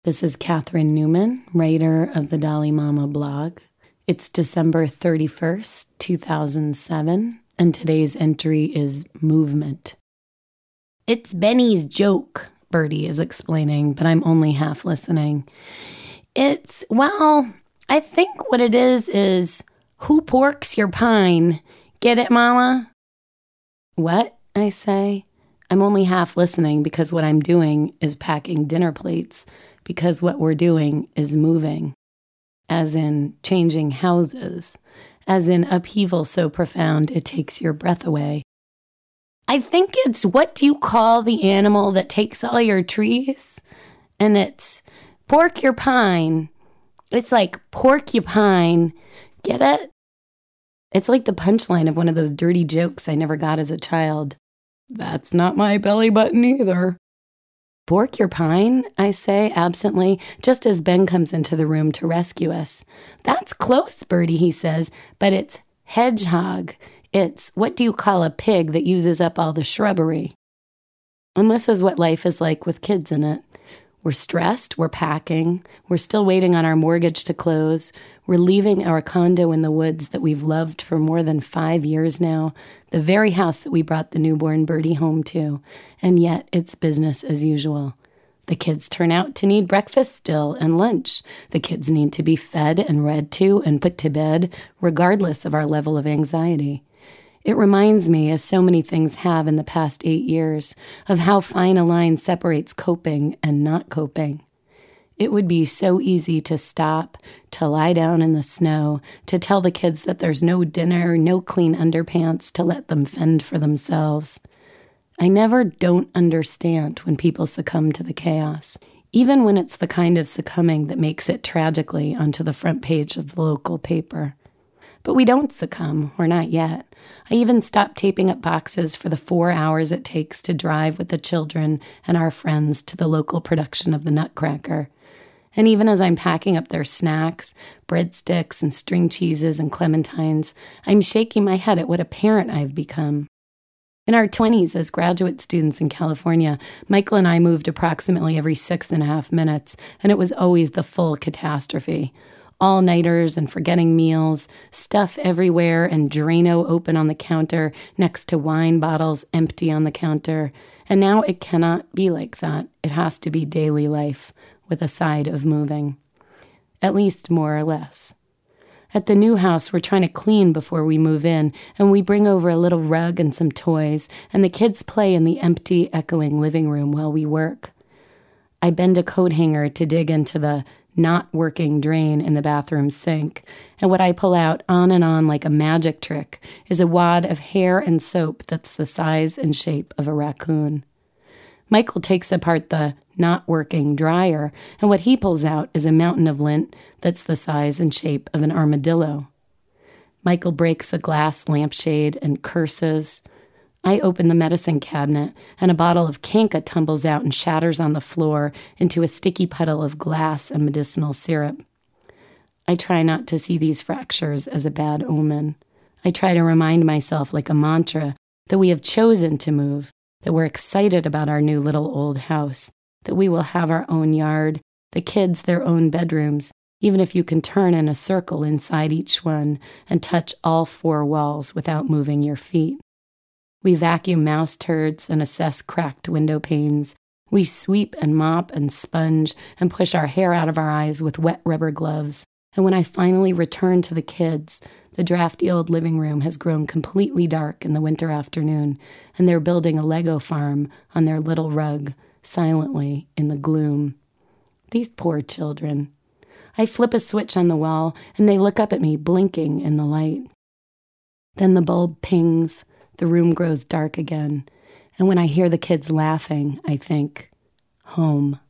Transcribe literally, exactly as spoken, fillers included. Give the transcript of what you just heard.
This is Catherine Newman, writer of the Dolly Mama blog. It's December thirty-first, two thousand seven, and today's entry is movement. It's Benny's joke, Bertie is explaining, but I'm only half listening. It's, well, I think what it is is, who porks your pine? Get it, Mama? What? I say. I'm only half listening because what I'm doing is packing dinner plates, because what we're doing is moving, as in changing houses, as in upheaval so profound it takes your breath away. I think it's, what do you call the animal that takes all your trees? And it's porcupine. It's like porcupine. Get it? It's like the punchline of one of those dirty jokes I never got as a child. That's not my belly button either. Porcupine, I say absently, just as Ben comes into the room to rescue us. That's close, Bertie, he says, but it's hedgehog. It's, what do you call a pig that uses up all the shrubbery? And this is what life is like with kids in it. We're stressed, we're packing, we're still waiting on our mortgage to close, we're leaving our condo in the woods that we've loved for more than five years now, the very house that we brought the newborn Bertie home to, and yet it's business as usual. The kids turn out to need breakfast still and lunch. The kids need to be fed and read to and put to bed, regardless of our level of anxiety. It reminds me, as so many things have in the past eight years, of how fine a line separates coping and not coping. It would be so easy to stop, to lie down in the snow, to tell the kids that there's no dinner, no clean underpants, to let them fend for themselves. I never don't understand when people succumb to the chaos, even when it's the kind of succumbing that makes it tragically onto the front page of the local paper. But we don't succumb, or not yet. I even stopped taping up boxes for the four hours it takes to drive with the children and our friends to the local production of the Nutcracker. And even as I'm packing up their snacks, breadsticks and string cheeses and clementines, I'm shaking my head at what a parent I've become. In our twenties, as graduate students in California, Michael and I moved approximately every six and a half minutes, and it was always the full catastrophe. All-nighters and forgetting meals, stuff everywhere and Drano open on the counter next to wine bottles empty on the counter. And now it cannot be like that. It has to be daily life with a side of moving. At least more or less. At the new house, we're trying to clean before we move in, and we bring over a little rug and some toys, and the kids play in the empty, echoing living room while we work. I bend a coat hanger to dig into the not working drain in the bathroom sink, and what I pull out on and on like a magic trick is a wad of hair and soap that's the size and shape of a raccoon. Michael takes apart the not working dryer, and what he pulls out is a mountain of lint that's the size and shape of an armadillo. Michael breaks a glass lampshade and curses. I open the medicine cabinet, and a bottle of Kanka tumbles out and shatters on the floor into a sticky puddle of glass and medicinal syrup. I try not to see these fractures as a bad omen. I try to remind myself like a mantra that we have chosen to move, that we're excited about our new little old house, that we will have our own yard, the kids their own bedrooms, even if you can turn in a circle inside each one and touch all four walls without moving your feet. We vacuum mouse turds and assess cracked window panes. We sweep and mop and sponge and push our hair out of our eyes with wet rubber gloves. And when I finally return to the kids, the drafty old living room has grown completely dark in the winter afternoon, and they're building a Lego farm on their little rug, silently in the gloom. These poor children. I flip a switch on the wall, and they look up at me, blinking in the light. Then the bulb pings. The room grows dark again, and when I hear the kids laughing, I think, home.